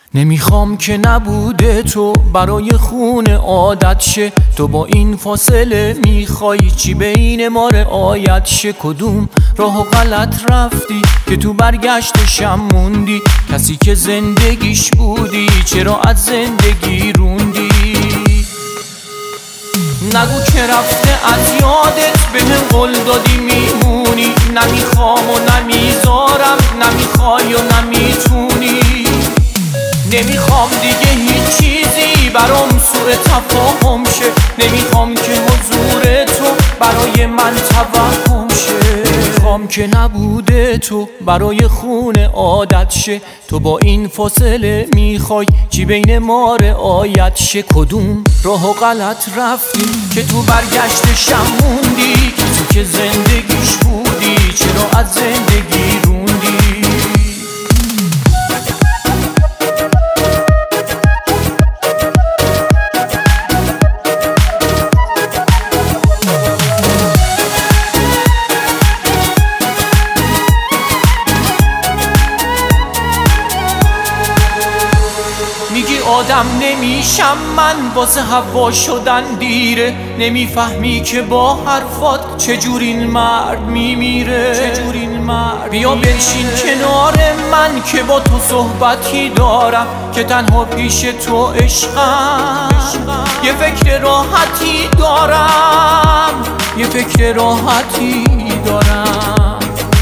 نمیخوام که نبوده تو برای خون عادت شه. تو با این فاصله میخوای چی بین ما رعایت شه؟ کدوم راه غلط رفتی که تو برگشتشم موندی؟ کسی که زندگیش بودی چرا از زندگی روندی؟ نگو که رفته از یادت بهم قول دادی میمونی. نمیخوام و نمیذارم، نمیخوای و نمیتونی. نمیخوام دیگه هیچ چیزی برام سوء تفاهم شه. نمیخوام که حضور تو برای من توهم شه. نمیخوام که نبوده تو برای خون عادت شه. تو با این فاصله میخوای چی بین ما رعایت شه؟ کدوم راه غلط رفتی که تو برگشتشم موندی؟ کسی که زندگیش بودی چرا از زندگی روندی؟ میگی آدم نمیشم من واسه هوا شدن دیره. نمیفهمی که با حرفات چجور این مرد میمیره. بیا بنشین کنار من که با تو صحبتی دارم، که تنها پیش تو عشقم. یه فکر راحتی دارم، یه فکر راحتی دارم.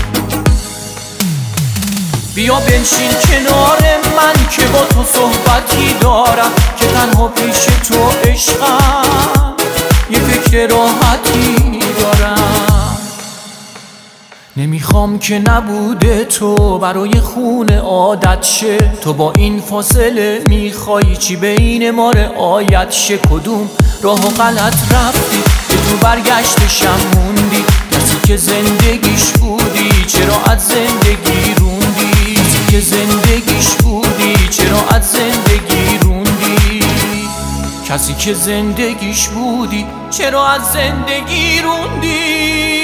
بیا بنشین کنار من که با تو صحبتی دارم، که تنها پیش تو عشقم. یه فکر راحتی دارم. نمیخوام که نبوده تو برای خون عادت شه. تو با این فاصله میخوای چی بین ما رعایت شه؟ کدوم راه غلط رفتی که تو برگشتشم موندی؟ کسی که زندگیش بودی چرا از زندگی روندی؟ کسی که زندگیش بودی چرا از زندگی روندی؟ کسی که زندگیش بودی چرا از زندگی روندی؟